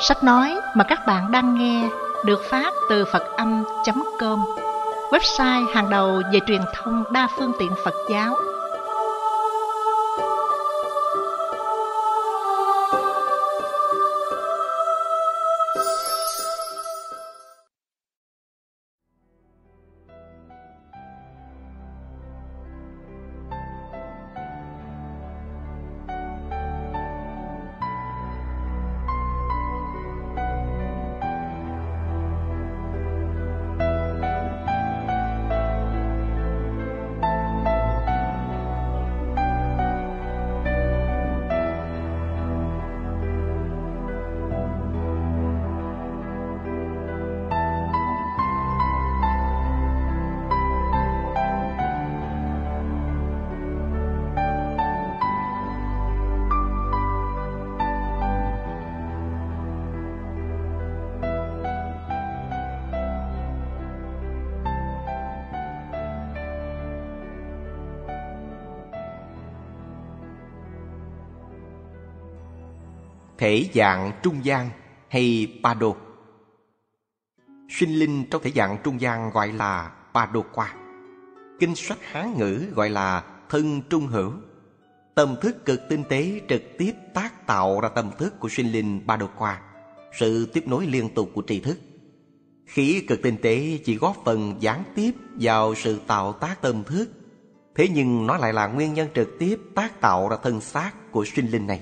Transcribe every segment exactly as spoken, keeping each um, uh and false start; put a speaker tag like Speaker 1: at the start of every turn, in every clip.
Speaker 1: Sách nói mà các bạn đang nghe được phát từ Phật Âm chấm com, website hàng đầu về truyền thông đa phương tiện Phật giáo.
Speaker 2: Thể dạng trung gian hay Pado. Sinh linh trong thể dạng trung gian gọi là Padoqa. Kinh sách Hán ngữ gọi là thân trung hữu. Tâm thức cực tinh tế trực tiếp tác tạo ra tâm thức của sinh linh Padoqa, sự tiếp nối liên tục của tri thức. Khí cực tinh tế chỉ góp phần gián tiếp vào sự tạo tác tâm thức, thế nhưng nó lại là nguyên nhân trực tiếp tác tạo ra thân xác của sinh linh này.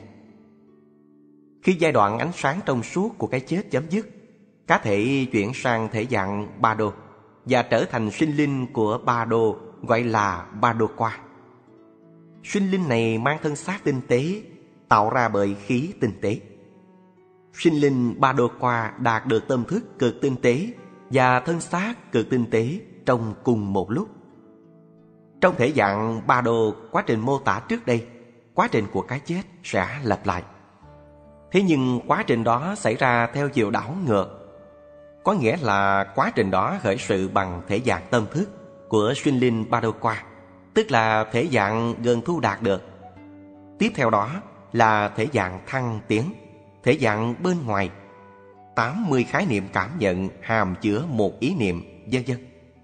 Speaker 2: Khi giai đoạn ánh sáng trong suốt của cái chết chấm dứt, cá thể chuyển sang thể dạng Pado và trở thành sinh linh của Pado gọi là Padoqa. Sinh linh này mang thân xác tinh tế, tạo ra bởi khí tinh tế. Sinh linh Padoqa đạt được tâm thức cực tinh tế và thân xác cực tinh tế trong cùng một lúc. Trong thể dạng Pado, quá trình mô tả trước đây, quá trình của cái chết sẽ lặp lại. Thế nhưng quá trình đó xảy ra theo chiều đảo ngược, có nghĩa là quá trình đó khởi sự bằng thể dạng tâm thức của sinh linh Padoqa, tức là thể dạng gần thu đạt được. Tiếp theo đó là thể dạng thăng tiến, thể dạng bên ngoài, tám mươi khái niệm cảm nhận hàm chứa một ý niệm, vân vân.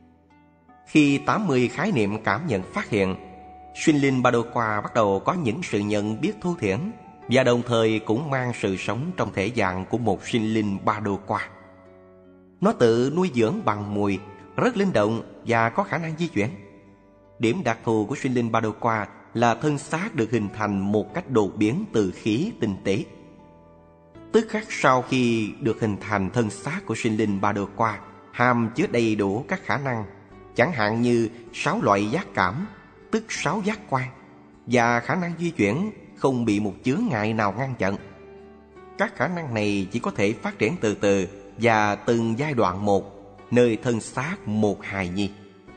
Speaker 2: Khi tám mươi khái niệm cảm nhận phát hiện, sinh linh Padoqa bắt đầu có những sự nhận biết thô thiển và đồng thời cũng mang sự sống trong thể dạng của một sinh linh Padoqa. Nó tự nuôi dưỡng bằng mùi, rất linh động và có khả năng di chuyển. Điểm đặc thù của sinh linh Padoqa là thân xác được hình thành một cách đột biến từ khí tinh tế. Tức khắc sau khi được hình thành thân xác của sinh linh Padoqa hàm chứa đầy đủ các khả năng, chẳng hạn như sáu loại giác cảm, tức sáu giác quan, và khả năng di chuyển không bị một chướng ngại nào ngăn chặn. Các khả năng này chỉ có thể phát triển từ từ và từng giai đoạn một, nơi thân xác một hài nhi.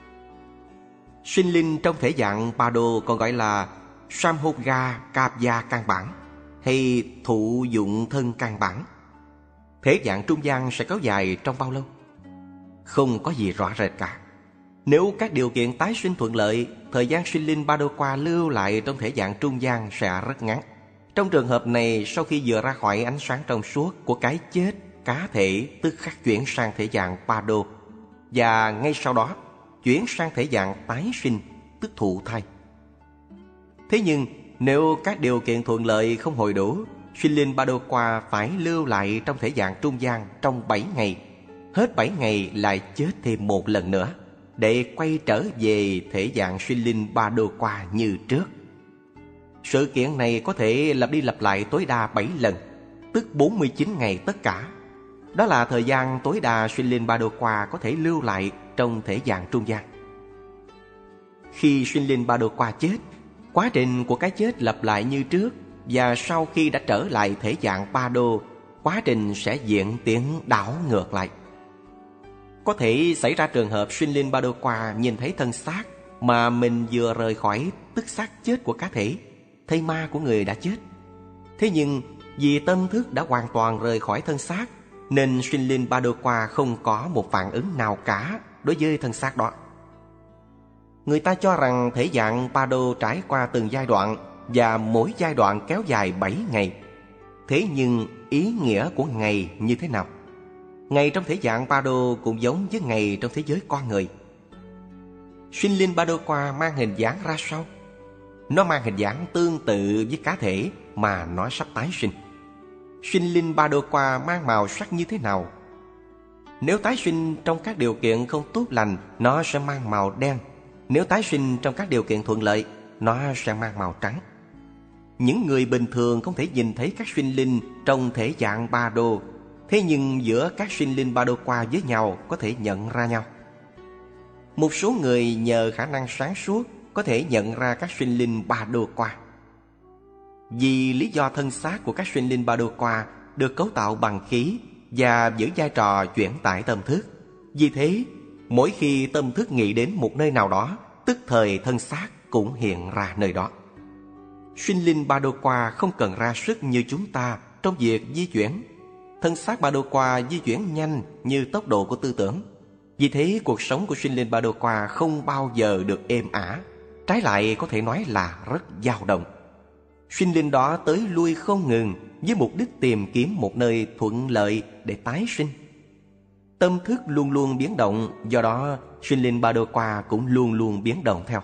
Speaker 2: Sinh linh trong thể dạng Pado còn gọi là Samhoga Kapya căn bản hay thụ dụng thân căn bản. Thể dạng trung gian sẽ kéo dài trong bao lâu? Không có gì rõ rệt cả. Nếu các điều kiện tái sinh thuận lợi, thời gian sinh linh Padoqa lưu lại trong thể dạng trung gian sẽ rất ngắn. Trong trường hợp này, sau khi vừa ra khỏi ánh sáng trong suốt của cái chết, cá thể tức khắc chuyển sang thể dạng Pado, và ngay sau đó chuyển sang thể dạng tái sinh, tức thụ thai. Thế nhưng nếu các điều kiện thuận lợi không hội đủ, sinh linh Padoqa phải lưu lại trong thể dạng trung gian trong bảy ngày. Hết bảy ngày lại chết thêm một lần nữa, để quay trở về thể dạng sinh linh Padoqa như trước. Sự kiện này có thể lặp đi lặp lại tối đa bảy lần, tức bốn mươi chín ngày tất cả. Đó là thời gian tối đa sinh linh Padoqa có thể lưu lại trong thể dạng trung gian. Khi sinh linh Padoqa chết, quá trình của cái chết lặp lại như trước, và sau khi đã trở lại thể dạng Pado, quá trình sẽ diễn tiến đảo ngược lại. Có thể xảy ra trường hợp sinh linh Padoqa nhìn thấy thân xác mà mình vừa rời khỏi, tức xác chết của cá thể, thây ma của người đã chết. Thế nhưng vì tâm thức đã hoàn toàn rời khỏi thân xác, nên sinh linh Padoqa không có một phản ứng nào cả đối với thân xác đó. Người ta cho rằng thể dạng Pado trải qua từng giai đoạn và mỗi giai đoạn kéo dài bảy ngày. Thế nhưng ý nghĩa của ngày như thế nào? Ngày trong thể dạng Ba Đô cũng giống với ngày trong thế giới con người. Sinh linh Ba Đô Qua mang hình dáng ra sao? Nó mang hình dáng tương tự với cá thể mà nó sắp tái sinh. Sinh linh Ba Đô Qua mang màu sắc như thế nào? Nếu tái sinh trong các điều kiện không tốt lành, nó sẽ mang màu đen. Nếu tái sinh trong các điều kiện thuận lợi, nó sẽ mang màu trắng. Những người bình thường không thể nhìn thấy các sinh linh trong thể dạng Ba Đô, thế nhưng giữa các sinh linh Ba Đô Qua với nhau có thể nhận ra nhau. Một số người nhờ khả năng sáng suốt có thể nhận ra các sinh linh Ba Đô Qua. Vì lý do thân xác của các sinh linh Ba Đô Qua được cấu tạo bằng khí và giữ vai trò chuyển tải tâm thức, vì thế mỗi khi tâm thức nghĩ đến một nơi nào đó, tức thời thân xác cũng hiện ra nơi đó. Sinh linh Ba Đô Qua không cần ra sức như chúng ta trong việc di chuyển. Thân xác Ba Đô Qua di chuyển nhanh như tốc độ của tư tưởng. Vì thế cuộc sống của sinh linh Ba Đô Qua không bao giờ được êm ả, trái lại có thể nói là rất dao động. Sinh linh đó tới lui không ngừng với mục đích tìm kiếm một nơi thuận lợi để tái sinh. Tâm thức luôn luôn biến động, do đó sinh linh Ba Đô Qua cũng luôn luôn biến động theo.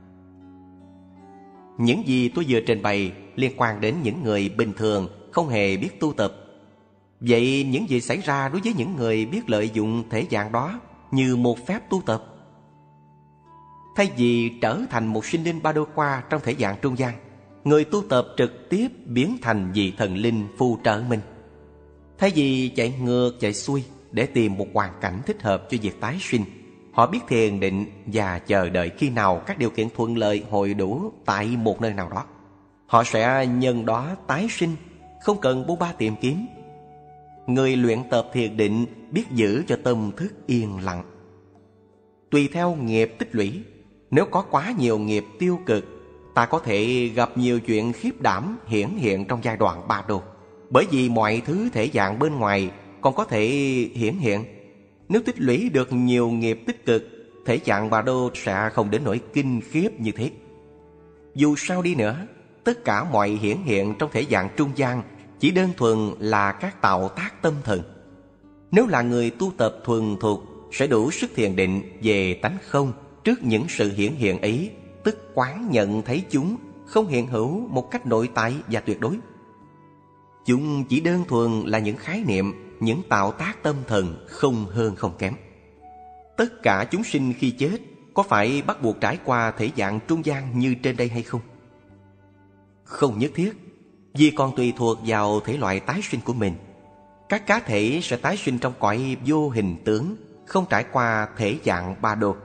Speaker 2: Những gì tôi vừa trình bày liên quan đến những người bình thường không hề biết tu tập. Vậy những gì xảy ra đối với những người biết lợi dụng thể dạng đó như một phép tu tập? Thay vì trở thành một sinh linh Ba Đô Qua trong thể dạng trung gian, người tu tập trực tiếp biến thành vị thần linh phù trợ mình. Thay vì chạy ngược chạy xuôi để tìm một hoàn cảnh thích hợp cho việc tái sinh, họ biết thiền định và chờ đợi khi nào các điều kiện thuận lợi hội đủ tại một nơi nào đó. Họ sẽ nhân đó tái sinh, không cần bôn ba tìm kiếm. Người luyện tập thiền định biết giữ cho tâm thức yên lặng. Tùy theo nghiệp tích lũy, nếu có quá nhiều nghiệp tiêu cực, ta có thể gặp nhiều chuyện khiếp đảm hiển hiện trong giai đoạn Ba Đô. Bởi vì mọi thứ thể dạng bên ngoài còn có thể hiển hiện. Nếu tích lũy được nhiều nghiệp tích cực, thể dạng Ba Đô sẽ không đến nỗi kinh khiếp như thế. Dù sao đi nữa, tất cả mọi hiển hiện trong thể dạng trung gian chỉ đơn thuần là các tạo tác tâm thần. Nếu là người tu tập thuần thục, sẽ đủ sức thiền định về tánh không trước những sự hiển hiện ấy, tức quán nhận thấy chúng không hiện hữu một cách nội tại và tuyệt đối. Chúng chỉ đơn thuần là những khái niệm, những tạo tác tâm thần, không hơn không kém. Tất cả chúng sinh khi chết có phải bắt buộc trải qua thể dạng trung gian như trên đây hay không? Không nhất thiết, vì còn tùy thuộc vào thể loại tái sinh của mình. Các cá thể sẽ tái sinh trong cõi vô hình tướng, không trải qua thể dạng Ba Đô.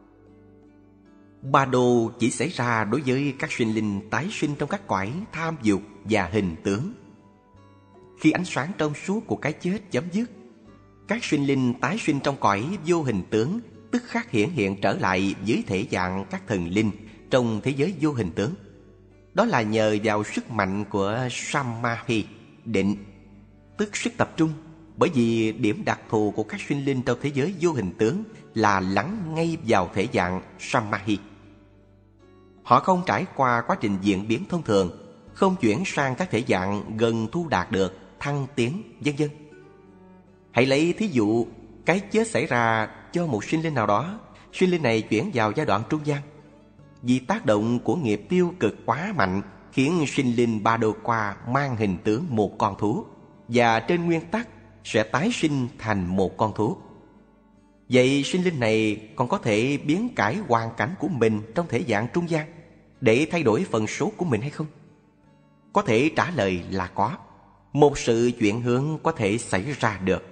Speaker 2: Ba Đô chỉ xảy ra đối với các sinh linh tái sinh trong các cõi tham dục và hình tướng. Khi ánh sáng trong suốt của cái chết chấm dứt, các sinh linh tái sinh trong cõi vô hình tướng tức khắc hiển hiện trở lại dưới thể dạng các thần linh trong thế giới vô hình tướng. Đó là nhờ vào sức mạnh của Samadhi, định, tức sức tập trung. Bởi vì điểm đặc thù của các sinh linh trong thế giới vô hình tướng là lắng ngay vào thể dạng Samadhi. Họ không trải qua quá trình diễn biến thông thường, không chuyển sang các thể dạng gần thu đạt được, thăng tiến, vân vân. Hãy lấy thí dụ cái chết xảy ra cho một sinh linh nào đó, sinh linh này chuyển vào giai đoạn trung gian. Vì tác động của nghiệp tiêu cực quá mạnh khiến sinh linh Ba Đô Qua mang hình tướng một con thú, và trên nguyên tắc sẽ tái sinh thành một con thú. Vậy sinh linh này còn có thể biến cải hoàn cảnh của mình trong thể dạng trung gian để thay đổi phần số của mình hay không? Có thể trả lời là có. Một sự chuyển hướng có thể xảy ra được.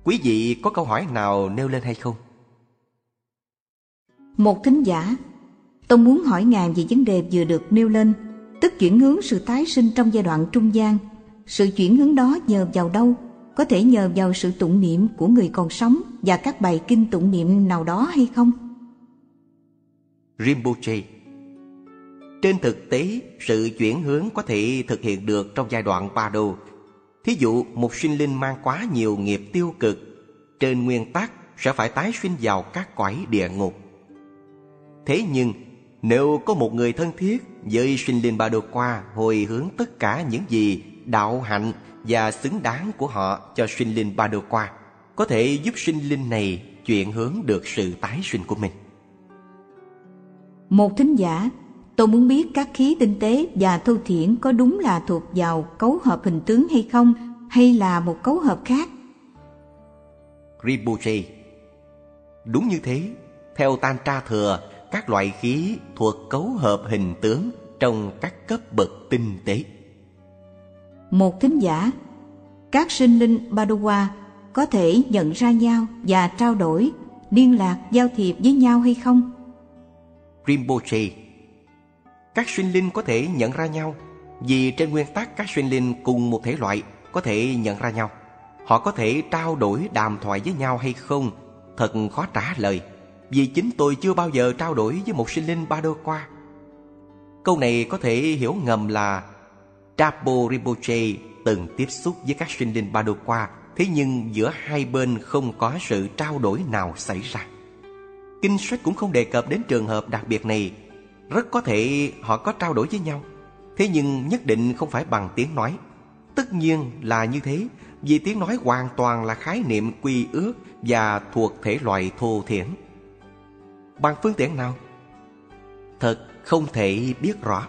Speaker 2: Quý vị có câu hỏi nào nêu lên hay không?
Speaker 3: Một thính giả: tôi muốn hỏi Ngài về vấn đề vừa được nêu lên, tức chuyển hướng sự tái sinh trong giai đoạn trung gian. Sự chuyển hướng đó nhờ vào đâu? Có thể nhờ vào sự tụng niệm của người còn sống và các bài kinh tụng niệm nào đó hay không?
Speaker 2: Rinpoche: trên thực tế, sự chuyển hướng có thể thực hiện được trong giai đoạn Pado. Thí dụ, một sinh linh mang quá nhiều nghiệp tiêu cực, trên nguyên tắc sẽ phải tái sinh vào các cõi địa ngục. Thế nhưng, nếu có một người thân thiết với sinh linh Ba Đô Qua hồi hướng tất cả những gì đạo hạnh và xứng đáng của họ cho sinh linh Ba Đô Qua, có thể giúp sinh linh này chuyển hướng được sự tái sinh của mình.
Speaker 3: Một thính giả: tôi muốn biết các khí tinh tế và thô thiển có đúng là thuộc vào cấu hợp hình tướng hay không, hay là một cấu hợp khác?
Speaker 2: Rinpoche: đúng như thế. Theo Tantra Thừa, các loại khí thuộc cấu hợp hình tướng trong các cấp bậc tinh tế.
Speaker 3: Một thính giả: các sinh linh Badowa có thể nhận ra nhau và trao đổi, liên lạc, giao thiệp với nhau hay không?
Speaker 2: Rinpoche: các sinh linh có thể nhận ra nhau, vì trên nguyên tắc các sinh linh cùng một thể loại có thể nhận ra nhau. Họ có thể trao đổi đàm thoại với nhau hay không, thật khó trả lời, vì chính tôi chưa bao giờ trao đổi với một sinh linh Ba Đô Qua. Câu này có thể hiểu ngầm là Trapo Rinpoche từng tiếp xúc với các sinh linh Ba Đô Qua, thế nhưng giữa hai bên không có sự trao đổi nào xảy ra. Kinh sách cũng không đề cập đến trường hợp đặc biệt này. Rất có thể họ có trao đổi với nhau, thế nhưng nhất định không phải bằng tiếng nói. Tất nhiên là như thế, vì tiếng nói hoàn toàn là khái niệm quy ước và thuộc thể loại thô thiển. Bằng phương tiện nào? Thật không thể biết rõ.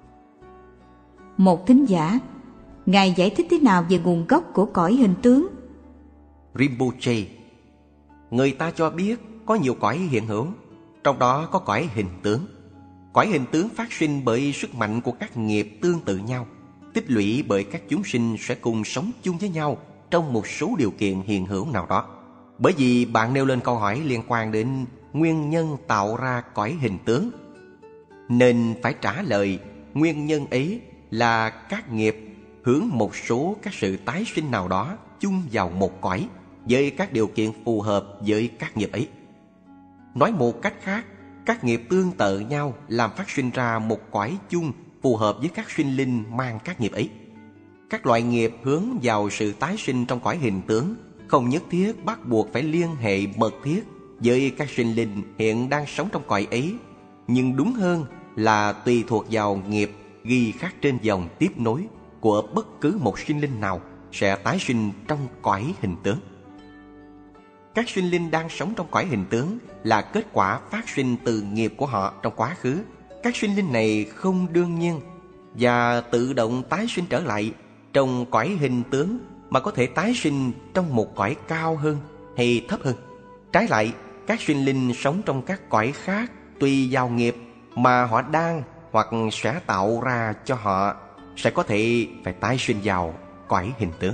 Speaker 3: Một thính giả: Ngài giải thích thế nào về nguồn gốc của cõi hình tướng?
Speaker 2: Rinpoche: người ta cho biết có nhiều cõi hiện hữu, trong đó có cõi hình tướng. Cõi hình tướng phát sinh bởi sức mạnh của các nghiệp tương tự nhau, tích lũy bởi các chúng sinh sẽ cùng sống chung với nhau trong một số điều kiện hiện hữu nào đó. Bởi vì bạn nêu lên câu hỏi liên quan đến nguyên nhân tạo ra cõi hình tướng, nên phải trả lời nguyên nhân ấy là các nghiệp hướng một số các sự tái sinh nào đó chung vào một cõi với các điều kiện phù hợp với các nghiệp ấy. Nói một cách khác, các nghiệp tương tự nhau làm phát sinh ra một cõi chung phù hợp với các sinh linh mang các nghiệp ấy. Các loại nghiệp hướng vào sự tái sinh trong cõi hình tướng không nhất thiết bắt buộc phải liên hệ mật thiết với các sinh linh hiện đang sống trong cõi ấy, nhưng đúng hơn là tùy thuộc vào nghiệp ghi khắc trên dòng tiếp nối của bất cứ một sinh linh nào sẽ tái sinh trong cõi hình tướng. Các sinh linh đang sống trong cõi hình tướng là kết quả phát sinh từ nghiệp của họ trong quá khứ. Các sinh linh này không đương nhiên và tự động tái sinh trở lại trong cõi hình tướng, mà có thể tái sinh trong một cõi cao hơn hay thấp hơn. Trái lại, các sinh linh sống trong các cõi khác tùy vào nghiệp mà họ đang hoặc sẽ tạo ra cho họ sẽ có thể phải tái sinh vào cõi hình tướng.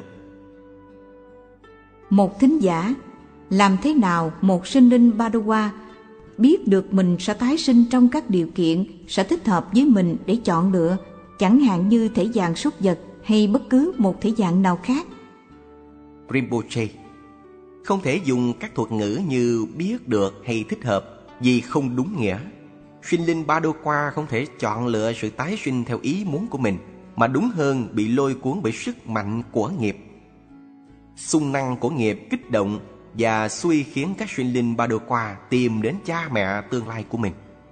Speaker 3: Một thính giả: làm thế nào một sinh linh Badowa biết được mình sẽ tái sinh trong các điều kiện sẽ thích hợp với mình để chọn lựa, chẳng hạn như thể dạng súc vật hay bất cứ một thể dạng nào khác?
Speaker 2: Rinpoche: không thể dùng các thuật ngữ như biết được hay thích hợp, vì không đúng nghĩa. Sinh linh Ba Đô Qua không thể chọn lựa sự tái sinh theo ý muốn của mình, mà đúng hơn bị lôi cuốn bởi sức mạnh của nghiệp. Xung năng của nghiệp kích động và xuôi khiến các sinh linh Ba Đô Qua tìm đến cha mẹ tương lai của mình.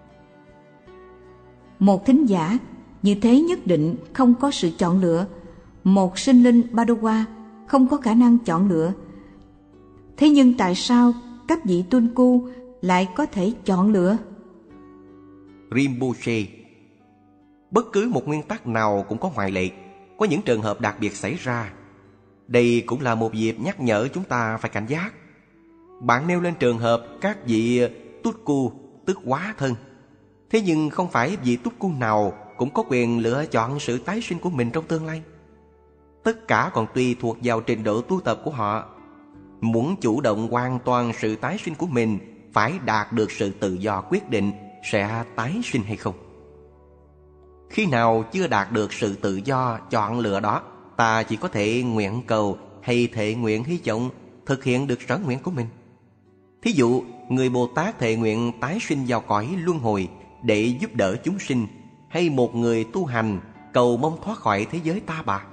Speaker 3: Một thính giả: như thế nhất định không có sự chọn lựa. Một sinh linh Badowa không có khả năng chọn lựa. Thế nhưng tại sao các vị Tunku lại có thể chọn lựa?
Speaker 2: Rinpoche: bất cứ một nguyên tắc nào cũng có ngoại lệ, có những trường hợp đặc biệt xảy ra. Đây cũng là một dịp nhắc nhở chúng ta phải cảnh giác. Bạn nêu lên trường hợp các vị Tutku, tức hóa thân. Thế nhưng không phải vị Tutku nào cũng có quyền lựa chọn sự tái sinh của mình trong tương lai. Tất cả còn tùy thuộc vào trình độ tu tập của họ. muốn chủ động hoàn toàn sự tái sinh của mình, phải đạt được sự tự do quyết định sẽ tái sinh hay không. Khi nào chưa đạt được sự tự do chọn lựa đó, ta chỉ có thể nguyện cầu hay thệ nguyện hy vọng thực hiện được sở nguyện của mình. Thí dụ, người Bồ Tát thệ nguyện tái sinh vào cõi luân hồi để giúp đỡ chúng sinh, hay một người tu hành cầu mong thoát khỏi thế giới ta bà.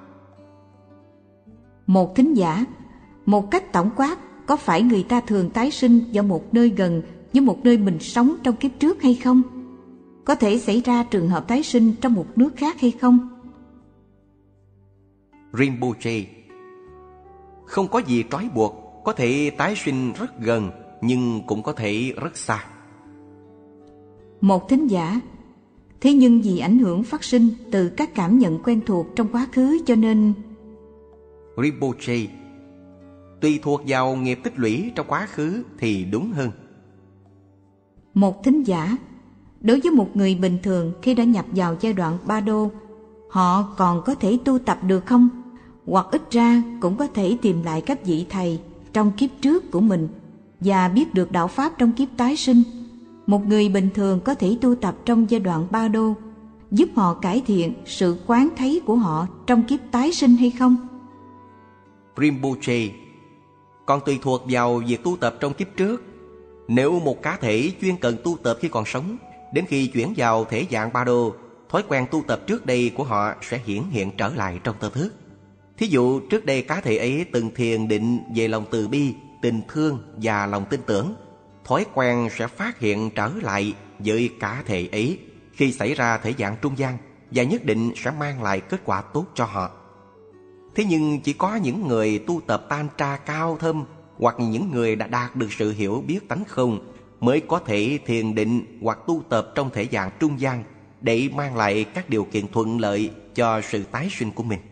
Speaker 3: Một thính giả, một cách tổng quát, có phải người ta thường tái sinh vào một nơi gần với một nơi mình sống trong kiếp trước hay không? Có thể xảy ra trường hợp tái sinh trong một nước khác hay không?
Speaker 2: Rinpoche: không có gì trói buộc, có thể tái sinh rất gần nhưng cũng có thể rất xa.
Speaker 3: Một thính giả, thế nhưng vì ảnh hưởng phát sinh từ các cảm nhận quen thuộc trong quá khứ cho nên...
Speaker 2: Rinpoche: tùy thuộc vào nghiệp tích lũy trong quá khứ thì đúng hơn.
Speaker 3: Một thính giả, đối với một người bình thường khi đã nhập vào giai đoạn ba đô, họ còn có thể tu tập được không? Hoặc ít ra cũng có thể tìm lại các vị thầy trong kiếp trước của mình và biết được đạo pháp trong kiếp tái sinh. Một người bình thường có thể tu tập trong giai đoạn ba đô, giúp họ cải thiện sự quán thấy của họ trong kiếp tái sinh hay không?
Speaker 2: Rinpoche: còn tùy thuộc vào việc tu tập trong kiếp trước. Nếu một cá thể chuyên cần tu tập khi còn sống, đến khi chuyển vào thể dạng ba đô, thói quen tu tập trước đây của họ sẽ hiển hiện trở lại trong tâm thức. Thí dụ, trước đây cá thể ấy từng thiền định về lòng từ bi, tình thương và lòng tin tưởng, thói quen sẽ phát hiện trở lại với cá thể ấy khi xảy ra thể dạng trung gian, và nhất định sẽ mang lại kết quả tốt cho họ. Thế nhưng chỉ có những người tu tập Tantra cao thâm hoặc những người đã đạt được sự hiểu biết tánh không mới có thể thiền định hoặc tu tập trong thể dạng trung gian để mang lại các điều kiện thuận lợi cho sự tái sinh của mình.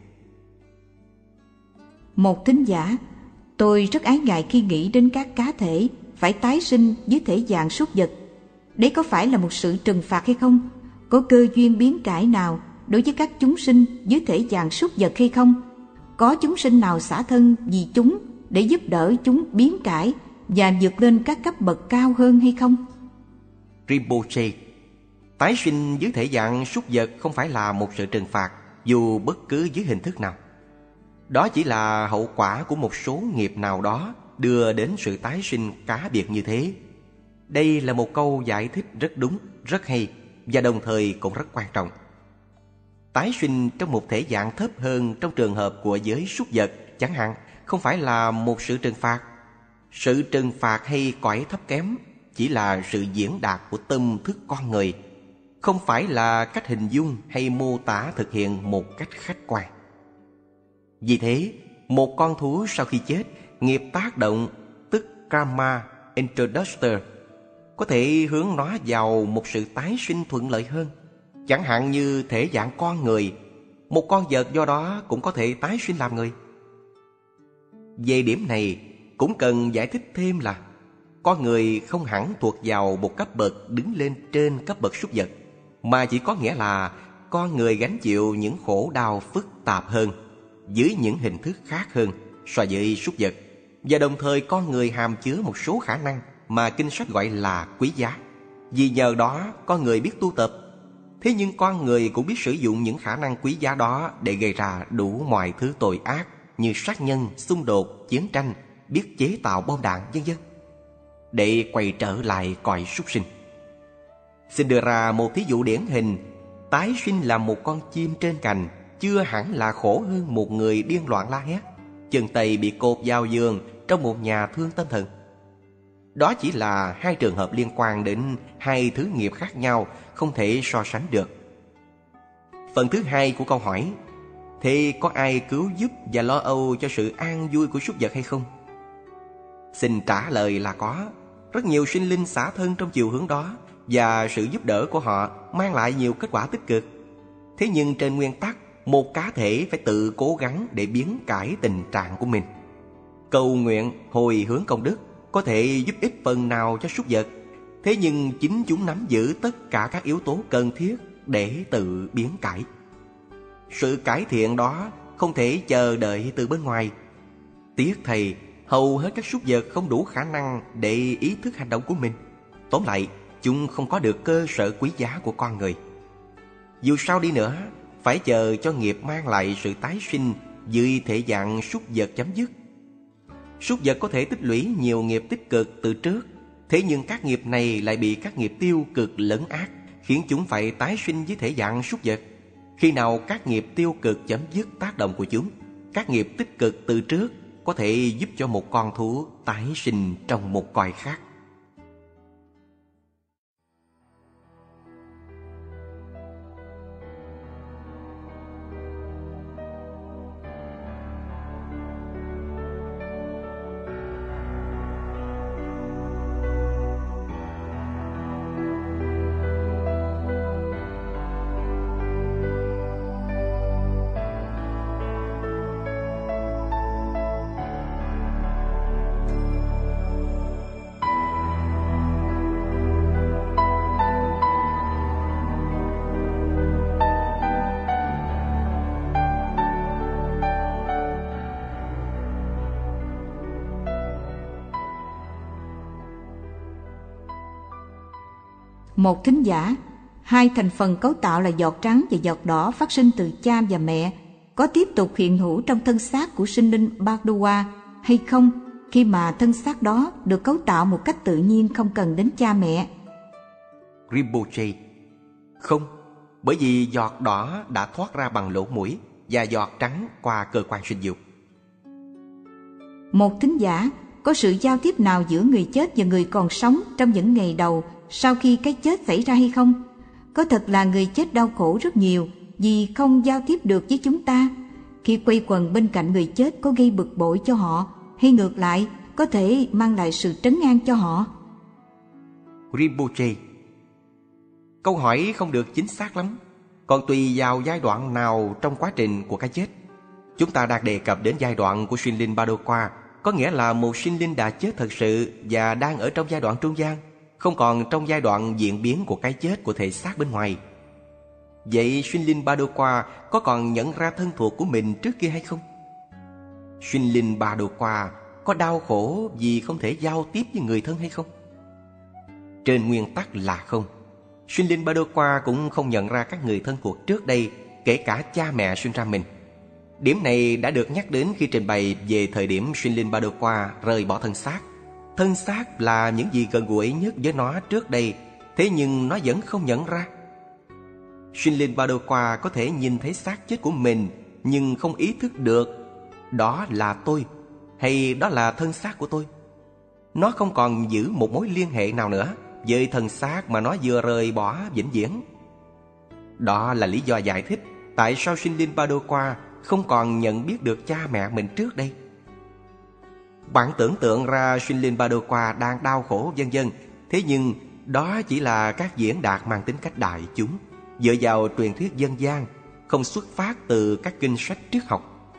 Speaker 3: Một thính giả, tôi rất ái ngại khi nghĩ đến các cá thể phải tái sinh dưới thể dạng súc vật. Đấy có phải là một sự trừng phạt hay không? Có cơ duyên biến cải nào đối với các chúng sinh dưới thể dạng súc vật hay không? Có chúng sinh nào xả thân vì chúng để giúp đỡ chúng biến cải và vượt lên các cấp bậc cao hơn hay không?
Speaker 2: Rinpoche: tái sinh dưới thể dạng súc vật không phải là một sự trừng phạt dù bất cứ dưới hình thức nào. Đó chỉ là hậu quả của một số nghiệp nào đó đưa đến sự tái sinh cá biệt như thế. Đây là một câu giải thích rất đúng, rất hay và đồng thời cũng rất quan trọng. Tái sinh trong một thể dạng thấp hơn trong trường hợp của giới súc vật chẳng hạn không phải là một sự trừng phạt. Sự trừng phạt hay cõi thấp kém chỉ là sự diễn đạt của tâm thức con người, không phải là cách hình dung hay mô tả thực hiện một cách khách quan. Vì thế, một con thú sau khi chết, nghiệp tác động, tức karma introducer, có thể hướng nó vào một sự tái sinh thuận lợi hơn. Chẳng hạn như thể dạng con người, một con vật do đó cũng có thể tái sinh làm người. Về điểm này, cũng cần giải thích thêm là con người không hẳn thuộc vào một cấp bậc đứng lên trên cấp bậc súc vật, mà chỉ có nghĩa là con người gánh chịu những khổ đau phức tạp hơn dưới những hình thức khác hơn so với súc vật, và đồng thời con người hàm chứa một số khả năng mà kinh sách gọi là quý giá. Vì nhờ đó con người biết tu tập. Thế nhưng con người cũng biết sử dụng những khả năng quý giá đó để gây ra đủ mọi thứ tội ác như sát nhân, xung đột, chiến tranh, biết chế tạo bom đạn, vân vân, để quay trở lại cõi súc sinh. Xin đưa ra một thí dụ điển hình. Tái sinh là một con chim trên cành chưa hẳn là khổ hơn một người điên loạn la hét, chân tay bị cột vào giường trong một nhà thương tâm thần. Đó chỉ là hai trường hợp liên quan đến hai thứ nghiệp khác nhau, không thể so sánh được. Phần thứ hai của câu hỏi: thế có ai cứu giúp và lo âu cho sự an vui của súc vật hay không? Xin trả lời là có. Rất nhiều sinh linh xả thân trong chiều hướng đó, và sự giúp đỡ của họ mang lại nhiều kết quả tích cực. Thế nhưng trên nguyên tắc, một cá thể phải tự cố gắng để biến cải tình trạng của mình. Cầu nguyện, hồi hướng công đức có thể giúp ích phần nào cho súc vật, thế nhưng chính chúng nắm giữ tất cả các yếu tố cần thiết để tự biến cải. Sự cải thiện đó không thể chờ đợi từ bên ngoài. Tiếc thầy, hầu hết các súc vật không đủ khả năng để ý thức hành động của mình. Tóm lại, chúng không có được cơ sở quý giá của con người. Dù sao đi nữa, phải chờ cho nghiệp mang lại sự tái sinh dưới thể dạng súc vật chấm dứt. Súc vật có thể tích lũy nhiều nghiệp tích cực từ trước, thế nhưng các nghiệp này lại bị các nghiệp tiêu cực lấn át, khiến chúng phải tái sinh với thể dạng súc vật. Khi nào các nghiệp tiêu cực chấm dứt tác động của chúng, các nghiệp tích cực từ trước có thể giúp cho một con thú tái sinh trong một cõi khác.
Speaker 3: Một thính giả, hai thành phần cấu tạo là giọt trắng và giọt đỏ phát sinh từ cha và mẹ có tiếp tục hiện hữu trong thân xác của sinh linh Bhagavad hay không khi mà thân xác đó được cấu tạo một cách tự nhiên không cần đến cha mẹ?
Speaker 2: Rinpoche: Không, bởi vì giọt đỏ đã thoát ra bằng lỗ mũi và giọt trắng qua cơ quan sinh dục.
Speaker 3: Một thính giả, có sự giao tiếp nào giữa người chết và người còn sống trong những ngày đầu sau khi cái chết xảy ra hay không? Có thật là người chết đau khổ rất nhiều vì không giao tiếp được với chúng ta. Khi quây quần bên cạnh người chết có gây bực bội cho họ, hay ngược lại có thể mang lại sự trấn an cho họ?
Speaker 2: Rinpoche: Câu hỏi không được chính xác lắm, còn tùy vào giai đoạn nào trong quá trình của cái chết. Chúng ta đang đề cập đến giai đoạn của sinh linh Bhagavad, có nghĩa là một sinh linh đã chết thật sự và đang ở trong giai đoạn trung gian, không còn trong giai đoạn diễn biến của cái chết của thể xác bên ngoài. Vậy sinh linh Bhagavad có còn nhận ra thân thuộc của mình trước kia hay không? Sinh linh Bhagavad có đau khổ vì không thể giao tiếp với người thân hay không? Trên nguyên tắc là không. Sinh linh Bhagavad cũng không nhận ra các người thân thuộc trước đây, kể cả cha mẹ sinh ra mình. Điểm này đã được nhắc đến khi trình bày về thời điểm sinh linh Bhagavad rời bỏ thân xác. Thân xác là những gì gần gũi nhất với nó trước đây, thế nhưng nó vẫn không nhận ra. Sinh linh Bhagavad có thể nhìn thấy xác chết của mình, nhưng không ý thức được đó là tôi, hay đó là thân xác của tôi. Nó không còn giữ một mối liên hệ nào nữa với thân xác mà nó vừa rời bỏ vĩnh viễn. Đó là lý do giải thích tại sao sinh linh Bhagavad không còn nhận biết được cha mẹ mình trước đây. Bạn tưởng tượng ra sinh linh Bhagavad đang đau khổ vân vân, thế nhưng đó chỉ là các diễn đạt mang tính cách đại chúng, dựa vào truyền thuyết dân gian, không xuất phát từ các kinh sách triết học.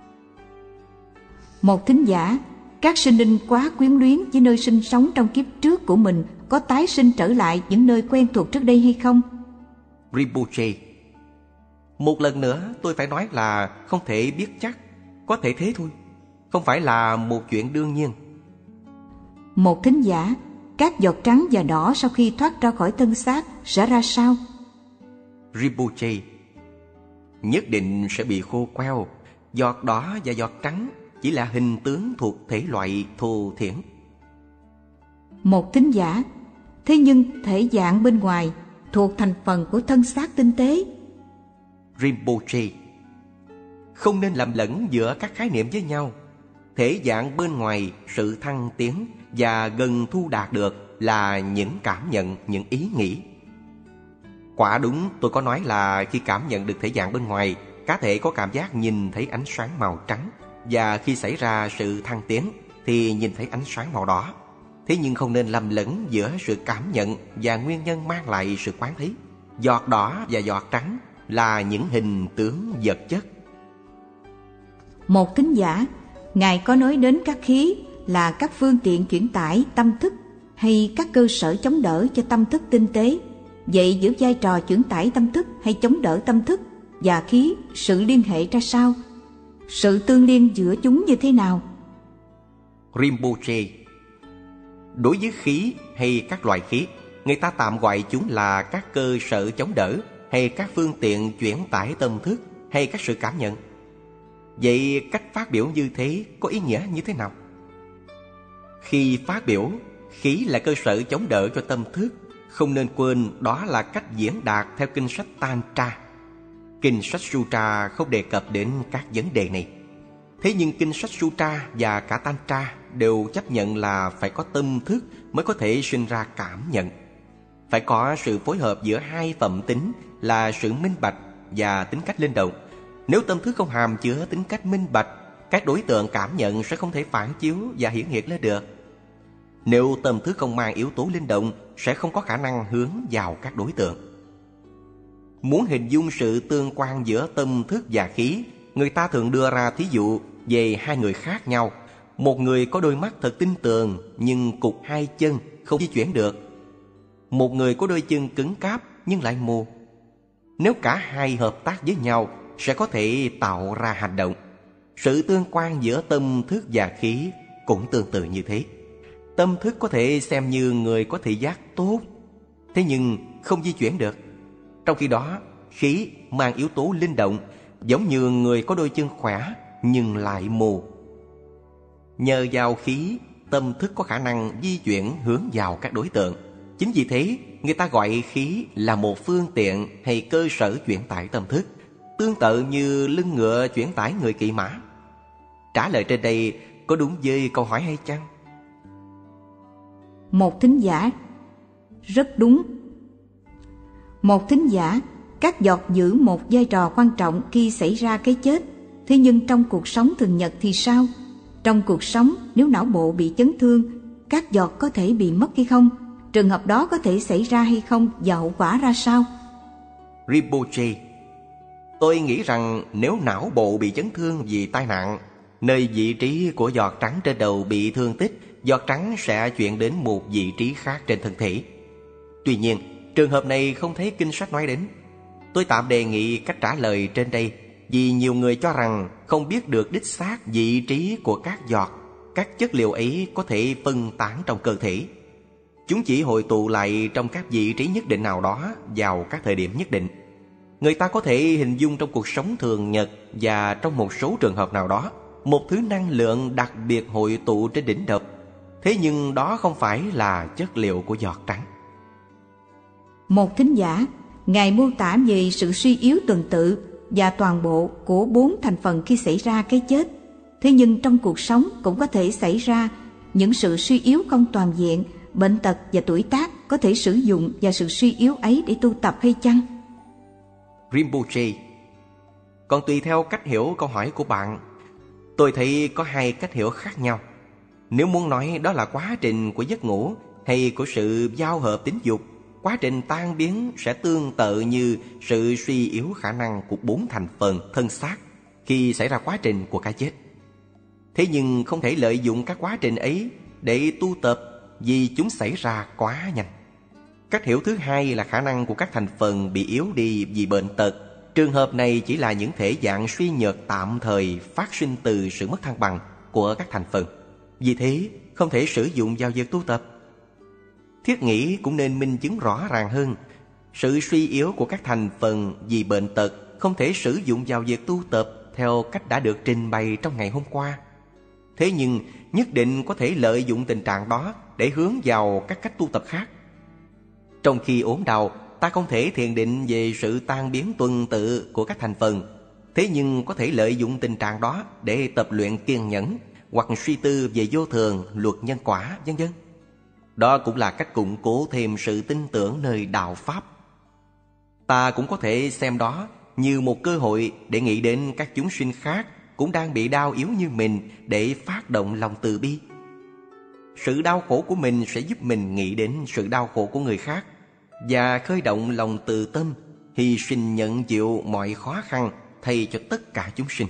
Speaker 3: Một thính giả, các sinh linh quá quyến luyến với nơi sinh sống trong kiếp trước của mình có tái sinh trở lại những nơi quen thuộc trước đây hay không?
Speaker 2: Rinpoche: Một lần nữa tôi phải nói là không thể biết chắc, có thể thế thôi, không phải là một chuyện đương nhiên.
Speaker 3: Một thính giả, các giọt trắng và đỏ sau khi thoát ra khỏi thân xác sẽ ra sao?
Speaker 2: Rinpoche: Nhất định sẽ bị khô queo. Giọt đỏ và giọt trắng chỉ là hình tướng thuộc thể loại thô thiển.
Speaker 3: Một thính giả, thế nhưng thể dạng bên ngoài thuộc thành phần của thân xác tinh tế.
Speaker 2: Rinpoche: Không nên lầm lẫn giữa các khái niệm với nhau. Thể dạng bên ngoài, sự thăng tiến và gần thu đạt được là những cảm nhận, những ý nghĩ. Quả đúng, tôi có nói là khi cảm nhận được thể dạng bên ngoài, cá thể có cảm giác nhìn thấy ánh sáng màu trắng, và khi xảy ra sự thăng tiến thì nhìn thấy ánh sáng màu đỏ. Thế nhưng không nên lầm lẫn giữa sự cảm nhận và nguyên nhân mang lại sự quán thấy. Giọt đỏ và giọt trắng là những hình tướng vật chất.
Speaker 3: Một thính giả, Ngài có nói đến các khí là các phương tiện chuyển tải tâm thức hay các cơ sở chống đỡ cho tâm thức tinh tế. Vậy giữa vai trò chuyển tải tâm thức hay chống đỡ tâm thức và khí, sự liên hệ ra sao? Sự tương liên giữa chúng như thế nào?
Speaker 2: Rinpoche. Đối với khí hay các loại khí, người ta tạm gọi chúng là các cơ sở chống đỡ hay các phương tiện chuyển tải tâm thức hay các sự cảm nhận. Vậy cách phát biểu như thế có ý nghĩa như thế nào? Khi phát biểu, khí là cơ sở chống đỡ cho tâm thức. Không nên quên đó là cách diễn đạt theo kinh sách Tantra. Kinh sách Sutra không đề cập đến các vấn đề này. Thế nhưng kinh sách Sutra và cả Tantra đều chấp nhận là phải có tâm thức mới có thể sinh ra cảm nhận. Phải có sự phối hợp giữa hai phẩm tính là sự minh bạch và tính cách linh động. Nếu tâm thức không hàm chứa tính cách minh bạch, các đối tượng cảm nhận sẽ không thể phản chiếu và hiển hiện lên được. Nếu tâm thức không mang yếu tố linh động, sẽ không có khả năng hướng vào các đối tượng. Muốn hình dung sự tương quan giữa tâm thức và khí, người ta thường đưa ra thí dụ về hai người khác nhau. Một người có đôi mắt thật tinh tường, nhưng cụt hai chân, không di chuyển được. Một người có đôi chân cứng cáp, nhưng lại mù. Nếu cả hai hợp tác với nhau, sẽ có thể tạo ra hành động. Sự tương quan giữa tâm thức và khí cũng tương tự như thế. Tâm thức có thể xem như người có thị giác tốt, thế nhưng không di chuyển được. Trong khi đó, khí mang yếu tố linh động, giống như người có đôi chân khỏe nhưng lại mù. Nhờ vào khí, tâm thức có khả năng di chuyển hướng vào các đối tượng. Chính vì thế, người ta gọi khí là một phương tiện hay cơ sở chuyển tải tâm thức, tương tự như lưng ngựa chuyển tải người kỵ mã. Trả lời trên đây có đúng với câu hỏi hay chăng?
Speaker 3: Một thính giả: rất đúng. Một thính giả: các giọt giữ một vai trò quan trọng khi xảy ra cái chết. Thế nhưng trong cuộc sống thường nhật thì sao? Trong cuộc sống, nếu não bộ bị chấn thương, các giọt có thể bị mất hay không? Trường hợp đó có thể xảy ra hay không và hậu quả ra sao?
Speaker 2: Rinpoche: tôi nghĩ rằng nếu não bộ bị chấn thương vì tai nạn, nơi vị trí của giọt trắng trên đầu bị thương tích, giọt trắng sẽ chuyển đến một vị trí khác trên thân thể. Tuy nhiên, trường hợp này không thấy kinh sách nói đến. Tôi tạm đề nghị cách trả lời trên đây, vì nhiều người cho rằng không biết được đích xác vị trí của các giọt. Các chất liệu ấy có thể phân tán trong cơ thể. Chúng chỉ hội tụ lại trong các vị trí nhất định nào đó vào các thời điểm nhất định. Người ta có thể hình dung trong cuộc sống thường nhật và trong một số trường hợp nào đó, một thứ năng lượng đặc biệt hội tụ trên đỉnh đầu. Thế nhưng đó không phải là chất liệu của giọt trắng.
Speaker 3: Một thính giả: Ngài mô tả về sự suy yếu tuần tự và toàn bộ của bốn thành phần khi xảy ra cái chết. Thế nhưng trong cuộc sống cũng có thể xảy ra những sự suy yếu không toàn diện, bệnh tật và tuổi tác. Có thể sử dụng và sự suy yếu ấy để tu tập hay chăng?
Speaker 2: Rinpoche: còn tùy theo cách hiểu câu hỏi của bạn. Tôi thấy có hai cách hiểu khác nhau. Nếu muốn nói đó là quá trình của giấc ngủ hay của sự giao hợp tính dục, quá trình tan biến sẽ tương tự như sự suy yếu khả năng của bốn thành phần thân xác khi xảy ra quá trình của cái chết. Thế nhưng không thể lợi dụng các quá trình ấy để tu tập vì chúng xảy ra quá nhanh. Cách hiểu thứ hai là khả năng của các thành phần bị yếu đi vì bệnh tật. Trường hợp này chỉ là những thể dạng suy nhược tạm thời phát sinh từ sự mất thăng bằng của các thành phần. Vì thế, không thể sử dụng vào việc tu tập. Thiết nghĩ cũng nên minh chứng rõ ràng hơn. Sự suy yếu của các thành phần vì bệnh tật không thể sử dụng vào việc tu tập theo cách đã được trình bày trong ngày hôm qua. Thế nhưng nhất định có thể lợi dụng tình trạng đó để hướng vào các cách tu tập khác. Trong khi ốm đau, ta không thể thiền định về sự tan biến tuần tự của các thành phần. Thế nhưng có thể lợi dụng tình trạng đó để tập luyện kiên nhẫn hoặc suy tư về vô thường, luật nhân quả, vân vân. Đó cũng là cách củng cố thêm sự tin tưởng nơi đạo Pháp. Ta cũng có thể xem đó như một cơ hội để nghĩ đến các chúng sinh khác cũng đang bị đau yếu như mình, để phát động lòng từ bi. Sự đau khổ của mình sẽ giúp mình nghĩ đến sự đau khổ của người khác và khơi động lòng từ tâm, hy sinh nhận chịu mọi khó khăn thay cho tất cả chúng sinh.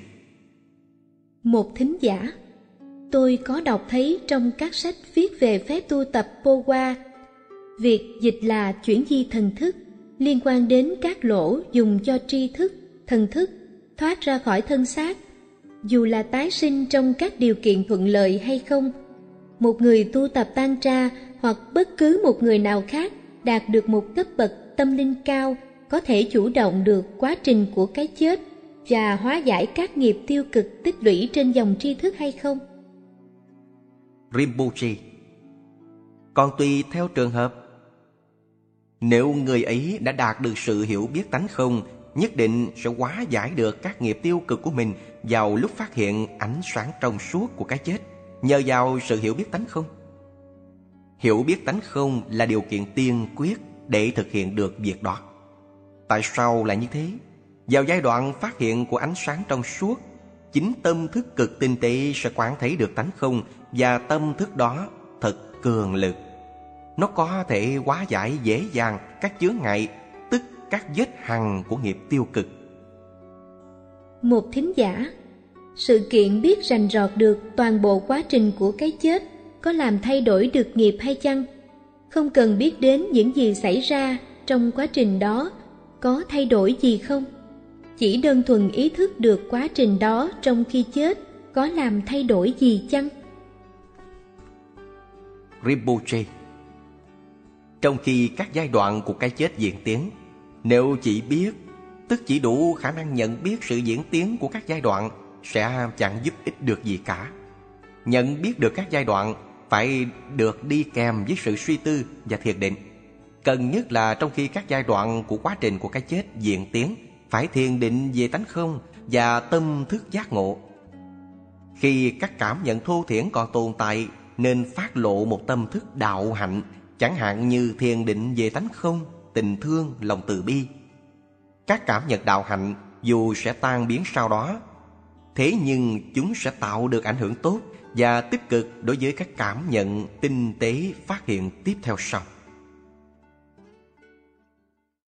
Speaker 4: Một thính giả: tôi có đọc thấy trong các sách viết về phép tu tập Powa, việc dịch là chuyển di thần thức liên quan đến các lỗ dùng cho tri thức, thần thức thoát ra khỏi thân xác, dù là tái sinh trong các điều kiện thuận lợi hay không, Một người tu tập Tantra hoặc bất cứ một người nào khác đạt được một cấp bậc tâm linh cao có thể chủ động được quá trình của cái chết và hóa giải các nghiệp tiêu cực tích lũy trên dòng tri thức hay không?
Speaker 2: Rinpoche: còn tùy theo trường hợp. Nếu người ấy đã đạt được sự hiểu biết tánh không, nhất định sẽ hóa giải được các nghiệp tiêu cực của mình vào lúc phát hiện ánh sáng trong suốt của cái chết, nhờ vào sự hiểu biết tánh không. Hiểu biết tánh không là điều kiện tiên quyết để thực hiện được việc đó. Tại sao lại như thế? Vào giai đoạn phát hiện của ánh sáng trong suốt, chính tâm thức cực tinh tế sẽ quán thấy được tánh không, và tâm thức đó thật cường lực. Nó có thể hóa giải dễ dàng các chướng ngại, tức các vết hằn của nghiệp tiêu cực.
Speaker 4: Một thính giả: sự kiện biết rành rọt được toàn bộ quá trình của cái chết có làm thay đổi được nghiệp hay chăng? Không cần biết đến những gì xảy ra trong quá trình đó có thay đổi gì không? Chỉ đơn thuần ý thức được quá trình đó trong khi chết có làm thay đổi gì chăng?
Speaker 2: Rinpoche: trong khi các giai đoạn của cái chết diễn tiến, nếu chỉ biết, tức chỉ đủ khả năng nhận biết sự diễn tiến của các giai đoạn, sẽ chẳng giúp ích được gì cả. Nhận biết được các giai đoạn phải được đi kèm với sự suy tư và thiền định. Cần nhất là trong khi các giai đoạn của quá trình của cái chết diễn tiến, phải thiền định về tánh không và tâm thức giác ngộ. Khi các cảm nhận thô thiển còn tồn tại, nên phát lộ một tâm thức đạo hạnh, chẳng hạn như thiền định về tánh không, tình thương, lòng từ bi. Các cảm nhận đạo hạnh dù sẽ tan biến sau đó, thế nhưng chúng sẽ tạo được ảnh hưởng tốt và tích cực đối với các cảm nhận tinh tế phát hiện tiếp theo sau.